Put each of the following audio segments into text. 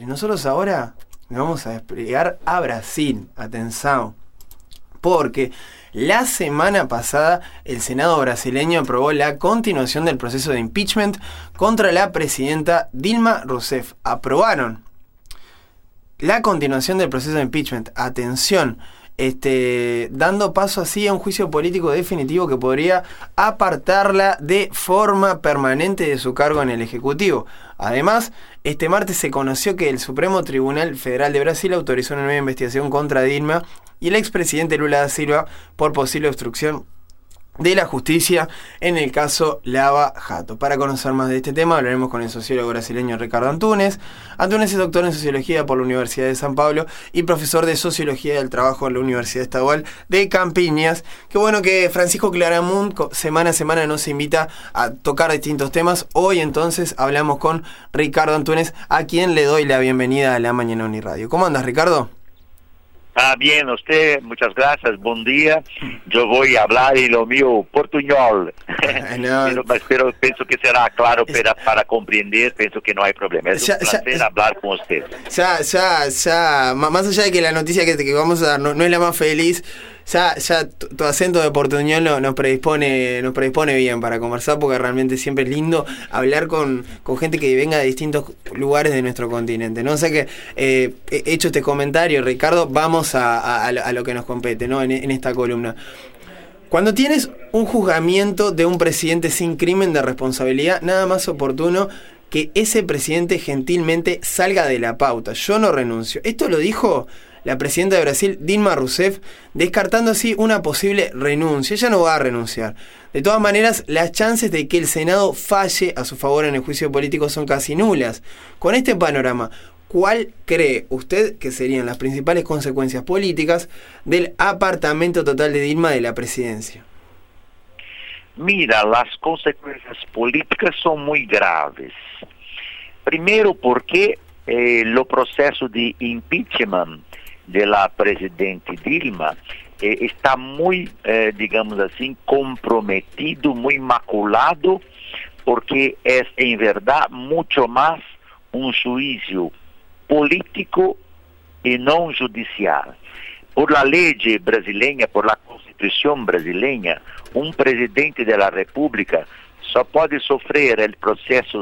Nosotros ahora nos vamos a desplegar a Brasil, atención, porque la semana pasada el Senado brasileño aprobó la continuación del proceso de impeachment contra la presidenta Dilma Rousseff. Aprobaron la continuación del proceso de impeachment, atención, dando paso así a un juicio político definitivo que podría apartarla de forma permanente de su cargo en el Ejecutivo. Además, este martes se conoció que el Supremo Tribunal Federal de Brasil autorizó una nueva investigación contra Dilma y el expresidente Lula da Silva por posible obstrucción de la justicia en el caso Lava Jato. Para conocer más de este tema hablaremos con el sociólogo brasileño Ricardo Antunes. Antunes es doctor en Sociología por la Universidad de San Pablo y profesor de Sociología del Trabajo en la Universidad Estadual de Campiñas. Qué bueno que Francisco Claramunt semana a semana nos invita a tocar distintos temas. Hoy entonces hablamos con Ricardo Antunes, a quien le doy la bienvenida a La Mañana Uniradio. ¿Cómo andas, Ricardo? Bien, usted, muchas gracias, buen día. Yo voy a hablar en lo mío portuñol, no. pero pienso que será claro para comprender, pienso que no hay problema. Es un placer hablar con usted. Ya, más allá de que la noticia que vamos a dar no es la más feliz, ya tu acento de portuñol nos predispone bien para conversar, porque realmente siempre es lindo hablar con gente que venga de distintos lugares de nuestro continente, ¿no? O sea que, hecho este comentario, Ricardo, vamos a lo que nos compete, ¿no? En esta columna. Cuando tienes un juzgamiento de un presidente sin crimen de responsabilidad, nada más oportuno que ese presidente gentilmente salga de la pauta. Yo no renuncio. Esto lo dijo la presidenta de Brasil, Dilma Rousseff, descartando así una posible renuncia. Ella no va a renunciar. De todas maneras, las chances de que el Senado falle a su favor en el juicio político son casi nulas. Con este panorama, ¿cuál cree usted que serían las principales consecuencias políticas del apartamiento total de Dilma de la presidencia? Mira, las consecuencias políticas son muy graves. Primero porque el proceso de impeachment de la presidente Dilma está muy, digamos así, comprometido, muy maculado, porque es en verdad mucho más un juicio político y no judicial. Por la ley brasileña, por la Constitución brasileña, un presidente de la República só puede sofrer el proceso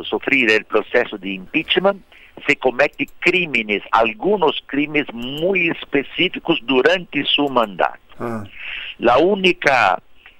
de impeachment se comete crímenes, algunos crímenes muy específicos durante su mandato. La única,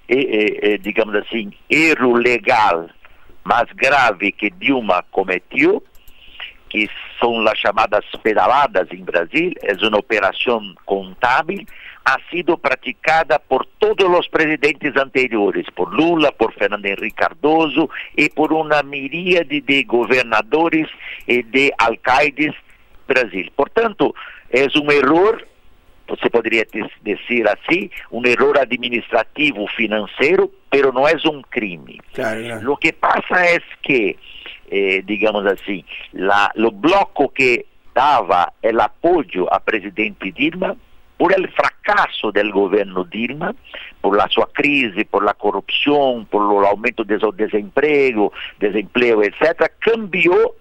digamos así, erro legal más grave que Dilma cometió, que son las llamadas pedaladas en Brasil, es una operación contable, ha sido practicada por todos los presidentes anteriores, por Lula, por Fernando Henrique Cardoso y por una miríade de gobernadores y de alcaldes Brasil. Por tanto, es un error, se podría decir así, un error administrativo financiero, pero no es un crimen. Claro. Lo que pasa es que, digamos así, lo bloco que daba el apoyo a presidente Dilma, por el fracaso del gobierno Dilma, por la sua crise, por la corrupción, por el aumento del desempleo, etc., cambió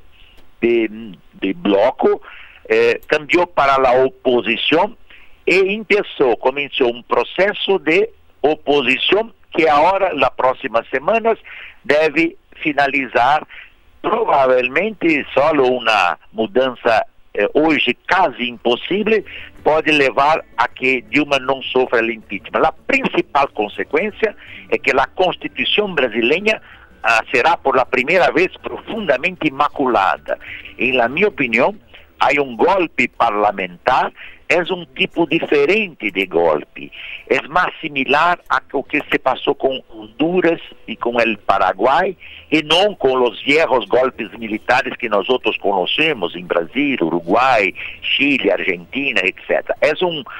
de bloco, cambió para la oposición y comenzó un proceso de oposición que ahora, las próximas semanas, debe finalizar probablemente solo una mudanza hoy casi imposible, pode levar a que Dilma não sofra o impeachment. A principal consequência é que a Constituição brasileira será por la primeira vez profundamente imaculada. Em la minha opinião, há golpe parlamentar, é tipo diferente de golpe. É mais similar ao que se passou com Honduras e com o Paraguai, e não com os viejos golpes militares que nós outros conhecemos em Brasil, Uruguai, Chile, Argentina, etc. É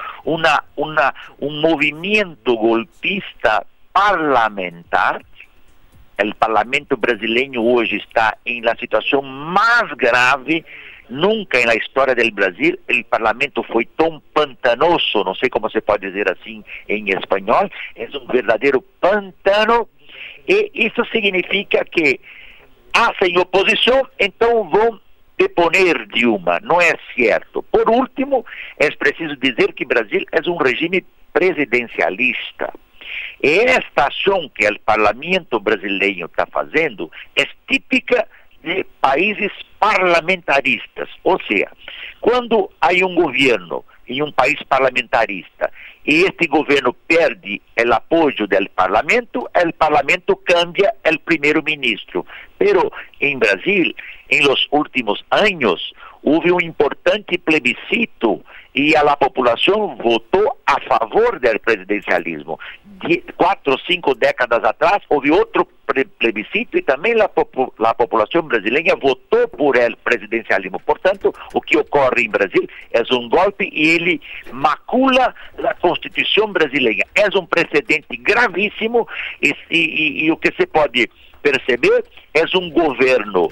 movimento golpista parlamentar. O parlamento brasileiro hoje está em la situação mais grave. Nunca na história do Brasil o parlamento foi tão pantanoso, não sei como se pode dizer assim em espanhol, é verdadeiro pantano, e isso significa que fazem oposição, então vão deponer Dilma, não é certo. Por último, é preciso dizer que Brasil é um regime presidencialista. E esta ação que o parlamento brasileiro está fazendo é típica de países parlamentaristas. Ou seja, quando há um governo em um país parlamentarista e este governo perde o apoio do parlamento cambia o primeiro-ministro. Pero em Brasil, em los últimos anos, houve um importante plebiscito e a população votou a favor do presidencialismo. 4 ou 5 décadas atrás, houve outro plebiscito e também a população brasileira votou por el presidencialismo. Portanto, o que ocorre em Brasil é um golpe e ele macula a Constituição brasileira. É um precedente gravíssimo e o que se pode perceber é um governo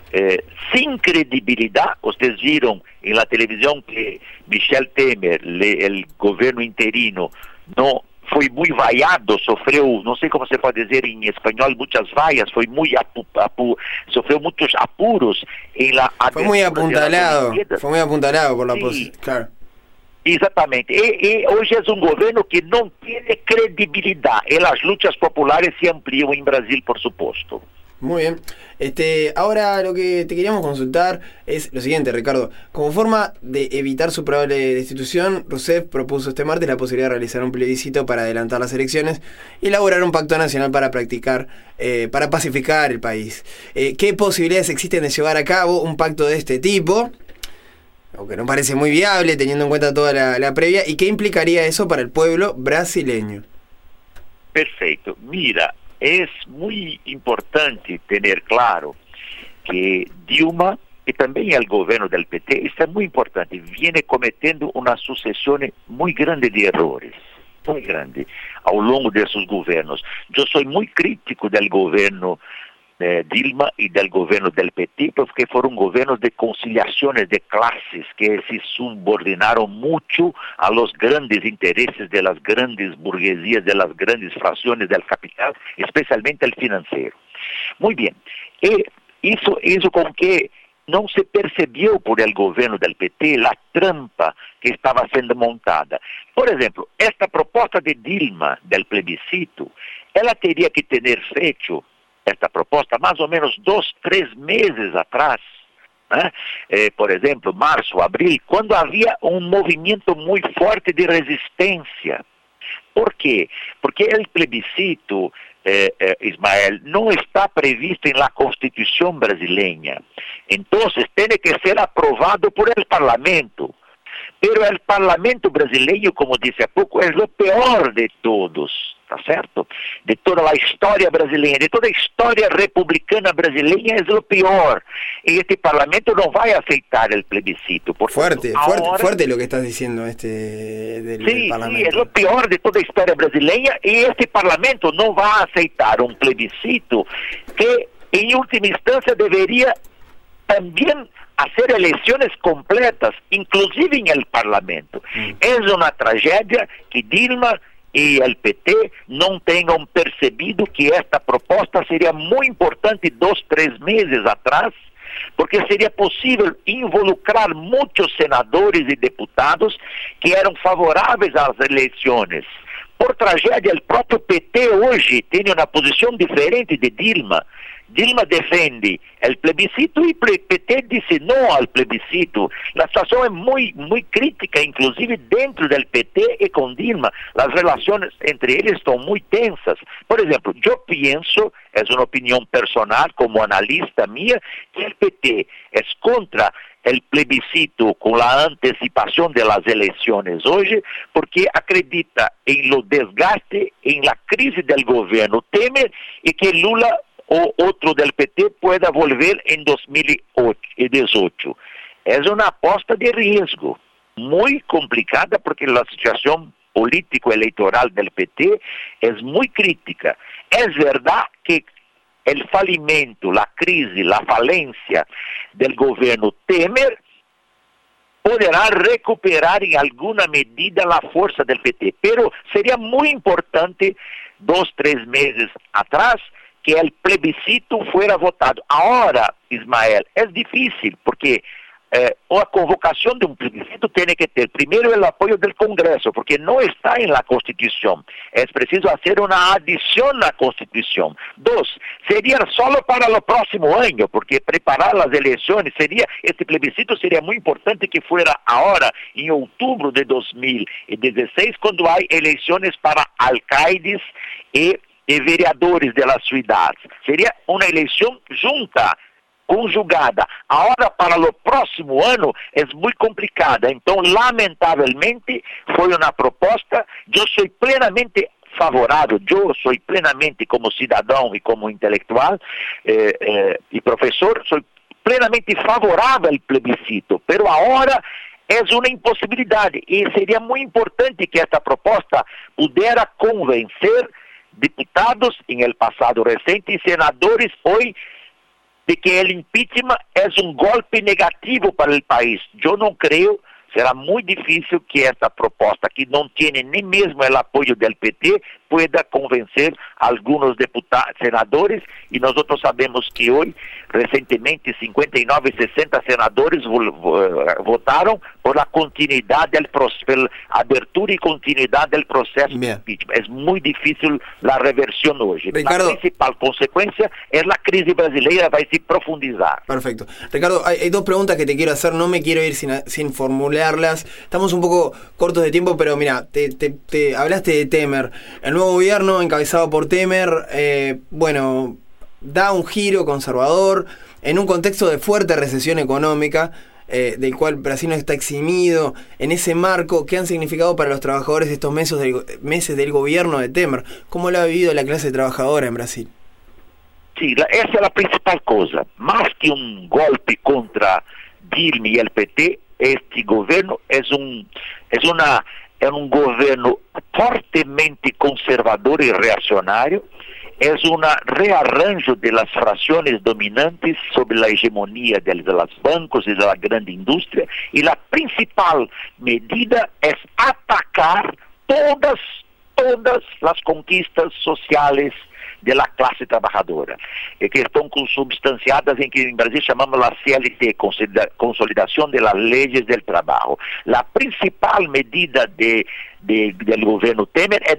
sem credibilidade. Vocês viram em la televisão que Michel Temer, o governo interino, não foi muito vaiado, sofreu, não sei como se pode dizer em espanhol, muitas vaias, foi muito sofreu muitos apuros em la foi muito apuntalado por la posición, claro. Exatamente. E hoje é um governo que não tem credibilidade. E as lutas populares se ampliam em Brasil, por supuesto. Muy bien. Ahora lo que te queríamos consultar es lo siguiente, Ricardo. Como forma de evitar su probable destitución, Rousseff propuso este martes la posibilidad de realizar un plebiscito para adelantar las elecciones y elaborar un pacto nacional para para pacificar el país. ¿Qué posibilidades existen de llevar a cabo un pacto de este tipo? Aunque no parece muy viable teniendo en cuenta toda la previa. ¿Y qué implicaría eso para el pueblo brasileño? Perfeito. Mira, é muito importante ter claro que Dilma e também o governo do PT, isso é muito importante, viene cometendo uma sucessão muito grande de erros, muito grande, ao longo desses governos. Eu sou muito crítico do governo Dilma e do governo do PT, porque foram governos de conciliações de classes que se subordinaram muito a los grandes interesses de las grandes burguesias, de las grandes frações do capital, especialmente el financeiro. Muito bem. E isso com que não se percebeu por el governo do PT a trampa que estava sendo montada. Por exemplo, esta proposta de Dilma del plebiscito, ela teria que ter feito esta proposta mais ou menos 2, 3 meses atrás, né? Por exemplo, março, abril, quando havia um movimento muito forte de resistência. Por quê? Porque o plebiscito, Ismael, não está previsto em la Constituição brasileira. Então, tem que ser aprovado por el Parlamento. Pero o Parlamento brasileiro, como disse há pouco, é o pior de todos, tá certo? De toda a história brasileira, de toda a história republicana brasileira, é o pior. E este Parlamento não vai aceitar o plebiscito. Fuerte lo que estás diciendo del Parlamento. Sí, é o pior de toda a história brasileira e este Parlamento não vai aceitar um plebiscito que, em última instância, deveria também hacer eleições completas, inclusive em el Parlamento. É uma tragédia que Dilma e o PT não tenham percebido que esta proposta seria muito importante 2, 3 meses atrás, porque seria possível involucrar muitos senadores e deputados que eram favoráveis às eleições. Por tragédia, o próprio PT hoje tem uma posição diferente de Dilma. Dilma defende o plebiscito e o PT disse não ao plebiscito. A situação é muito crítica, inclusive dentro do PT e com Dilma. As relações entre eles estão muito tensas. Por exemplo, eu penso, é uma opinião personal como analista minha, que o PT é contra o plebiscito com a antecipação das eleições hoje, porque acredita em lo desgaste, em la crise do governo Temer e que Lula o outro del PT pueda volver em 2018. É uma aposta de risco, muito complicada, porque a situação político-eleitoral do PT é muito crítica. É verdade que o falimento, a crise, a falência do governo Temer poderá recuperar em alguma medida a força do PT, pero seria muito importante 2, 3 meses atrás que el plebiscito fuera votado. Ahora, Ismael, es difícil porque la convocación de un plebiscito tiene que tener primero el apoyo del Congreso, porque no está en la Constitución. Es preciso hacer una adición a la Constitución. Dos, sería solo para el próximo año, porque preparar las elecciones este plebiscito sería muy importante que fuera ahora, en octubre de 2016, cuando hay elecciones para alcaldes y vereadores de las ciudades. Sería una elección junta, conjugada. Ahora, para o próximo ano, é muito complicada. Então, lamentavelmente, foi uma proposta. Eu sou plenamente favorável, eu sou plenamente, como cidadão e como intelectual e professor, sou plenamente favorável ao plebiscito. Pero agora é uma impossibilidade. E seria muito importante que esta proposta pudesse convencer diputados em el passado recente e senadores hoje de que el impeachment es un golpe negativo para el país. Yo no creo, será muy difícil que esta proposta, que no tiene ni mismo el apoyo del PT, pueda convencer a algunos diputados, senadores, y nosotros sabemos que hoy, recientemente, 59, 60 senadores votaron por la continuidad del proceso, por la abertura y continuidad del proceso de impeachment. Es muy difícil la reversión hoy. Ricardo, la principal consecuencia es la crisis brasileña, va a se profundizar. Perfecto. Ricardo, hay dos preguntas que te quiero hacer, no me quiero ir sin formularlas. Estamos un poco cortos de tiempo, pero mira, te hablaste de Temer. El nuevo gobierno encabezado por Temer, da un giro conservador en un contexto de fuerte recesión económica, del cual Brasil no está eximido. En ese marco, ¿qué han significado para los trabajadores estos meses del gobierno de Temer? ¿Cómo lo ha vivido la clase trabajadora en Brasil? Sí, esa es la principal cosa. Más que un golpe contra Dilma y el PT, este gobierno es un gobierno fortemente conservador y reaccionario. Es un rearranjo de las fracciones dominantes sobre la hegemonía de los bancos y de la gran industria. Y la principal medida es atacar todas las conquistas sociales de la clase trabajadora, que estão consubstanciadas em que em Brasil chamamos a CLT, Consolidação de las Leyes del Trabajo. La principal medida del governo Temer é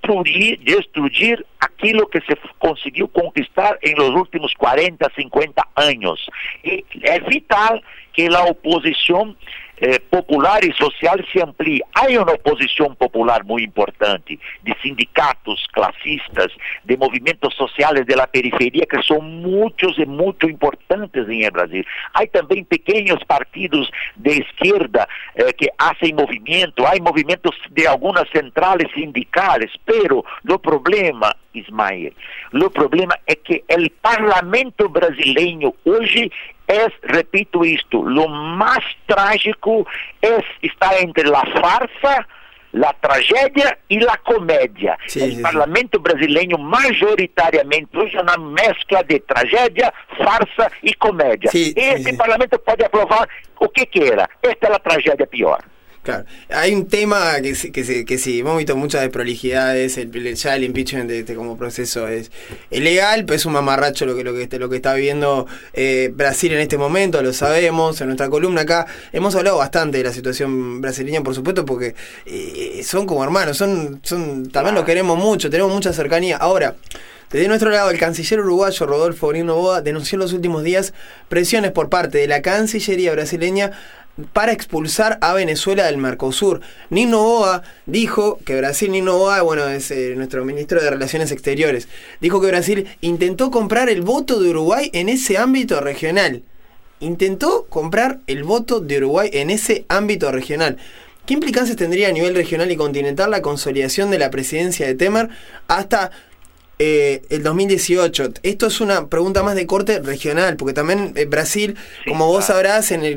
destruir aquilo que se conseguiu conquistar em los últimos 40, 50 anos. E é vital que a oposição popular e social se amplie. Há uma oposição popular muito importante, de sindicatos classistas, de movimentos sociais da periferia, que são muitos e muito importantes em Brasil. Há também pequenos partidos de esquerda que fazem movimento, há movimentos de algumas centrais sindicais, pero o problema, Ismael, o problema é que o parlamento brasileiro hoje repito esto, lo más trágico está entre la farsa, la tragedia y la comedia. El Parlamento brasileño mayoritariamente hoy es una mezcla de tragedia, farsa y comedia. Parlamento puede aprobar o que quiera. Esta es la tragedia peor. Claro, hay un tema que sí, hemos visto muchas desprolijidades, ya el impeachment como proceso es legal, pero es un mamarracho lo que está viviendo Brasil en este momento, lo sabemos, en nuestra columna acá hemos hablado bastante de la situación brasileña, por supuesto, porque son como hermanos, también los queremos mucho, tenemos mucha cercanía. Ahora, desde nuestro lado, el canciller uruguayo Rodolfo Nino Noboa denunció en los últimos días presiones por parte de la Cancillería brasileña para expulsar a Venezuela del Mercosur. Nino Noboa dijo que Nino Noboa, es nuestro ministro de Relaciones Exteriores, dijo que Brasil intentó comprar el voto de Uruguay en ese ámbito regional. Intentó comprar el voto de Uruguay en ese ámbito regional. ¿Qué implicancias tendría a nivel regional y continental la consolidación de la presidencia de Temer hasta el 2018? Esto es una pregunta más de corte regional, porque también Brasil, como vos sabrás, en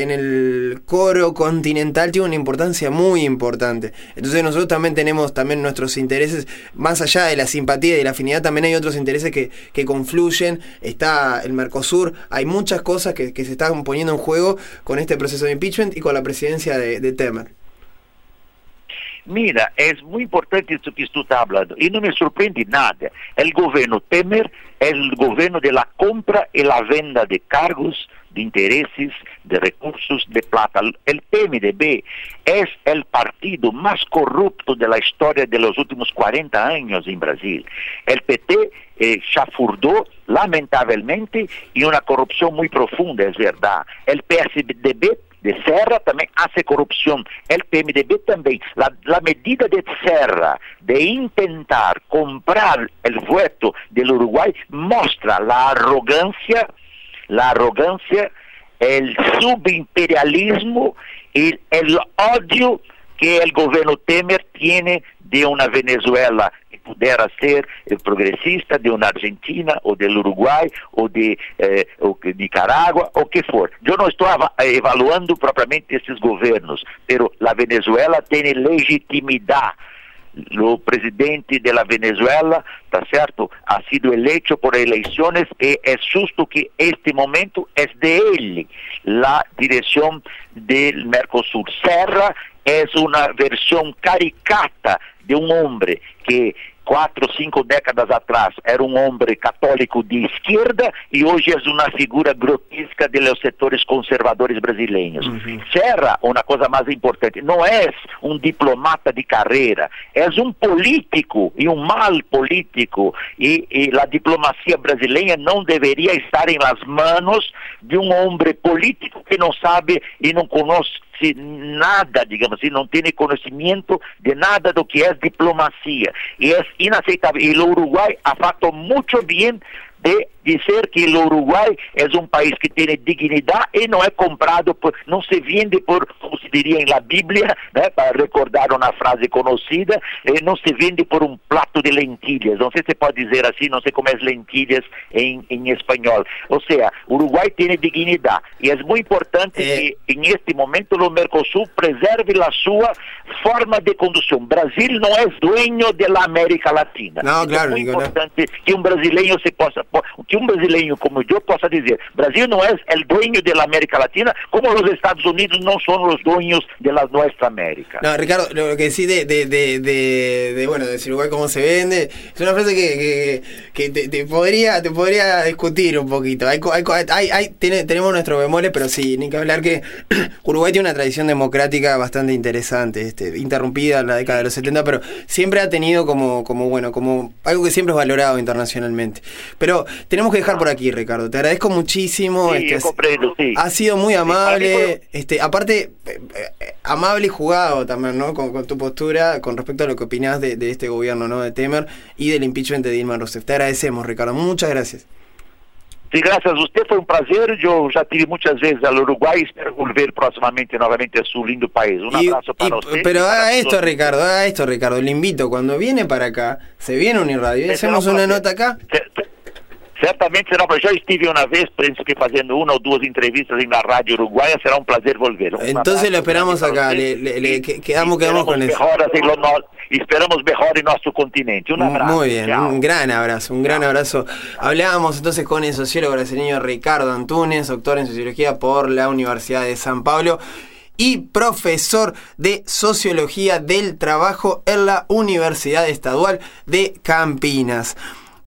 el coro continental tiene una importancia muy importante. Entonces nosotros también tenemos nuestros intereses, más allá de la simpatía y de la afinidad, también hay otros intereses que confluyen. Está el Mercosur, hay muchas cosas que se están poniendo en juego con este proceso de impeachment y con la presidencia de Temer. Mira, es muy importante esto que tú estás hablando y no me sorprende nada. El gobierno Temer es el gobierno de la compra y la venta de cargos, de intereses, de recursos, de plata. El PMDB es el partido más corrupto de la historia de los últimos 40 años en Brasil. El PT chafurdó lamentablemente y una corrupción muy profunda, es verdad. El PSDB de Serra también hace corrupción, el PMDB también. La medida de Serra de intentar comprar el voto del Uruguay muestra la arrogancia, el subimperialismo y el odio que el gobierno Temer tiene de una Venezuela que pudiera ser progresista, de una Argentina o del Uruguay o de Nicaragua o que for. Yo no estoy evaluando propiamente estos gobiernos, pero la Venezuela tiene legitimidad. El presidente de la Venezuela, ¿está cierto?, ha sido eleito por elecciones y es justo que este momento es de él la dirección del Mercosur. Serra es una versión caricata de un hombre que 4 o 5 décadas atrás era un hombre católico de izquierda y hoy es una figura grotesca de los sectores conservadores brasileños. Serra, una cosa más importante, no es un diplomata de carrera, es un político y un mal político y la diplomacia brasileña no debería estar en las manos de un hombre político que no sabe y no conoce nada, digamos así, no tiene conocimiento de nada de lo que es diplomacia y es inaceptable. Y el Uruguay ha hecho mucho bien de decir que el Uruguay es un país que tiene dignidad y no es comprado, no se vende por, como se diría en la Biblia, para recordar una frase conocida, no se vende por un plato de lentillas, no sé si se puede decir así, no sé cómo es lentillas en español. O sea, Uruguay tiene dignidad y es muy importante que en este momento el Mercosur preserve la su forma de conducción. Brasil no es dueño de la América Latina. No, claro, es muy importante que un brasileño que un brasileño como yo pueda decir, Brasil no es el dueño de la América Latina, como los Estados Unidos no son los dueños de la nuestra América. No, Ricardo, lo que sí bueno, de Uruguay cómo se vende, es una frase que te podría discutir un poquito. Tenemos nuestros bemoles, pero sí, ni que hablar que Uruguay tiene una tradición democrática bastante interesante, interrumpida en la década de los 70, pero siempre ha tenido como algo que siempre es valorado internacionalmente. Pero tenemos que dejar por aquí, Ricardo. Te agradezco muchísimo. Sí, comprendo, sí. Ha sido muy amable. Aparte, amable y jugado también, ¿no? Con tu postura con respecto a lo que opinás de este gobierno, ¿no? De Temer y del impeachment de Dilma Rousseff. Te agradecemos, Ricardo. Muchas gracias. Sí, gracias a usted, fue un placer. Yo ya tiré muchas veces al Uruguay y espero volver próximamente nuevamente a su lindo país. Un abrazo para usted. Pero haga esto, Ricardo. Le invito, cuando viene para acá, se viene a Uniradio y hacemos una nota acá. Certamente será, pero ya estuve una vez, príncipe, haciendo 1 o 2 entrevistas en la radio uruguaya, será un placer volver. Entonces lo esperamos acá, quedamos con eso. Esperamos mejor en nuestro continente. Un abrazo. Muy bien, chao. Un gran abrazo. Hablábamos entonces con el sociólogo brasileño Ricardo Antunes, doctor en Sociología por la Universidad de San Pablo y profesor de Sociología del Trabajo en la Universidad Estadual de Campinas.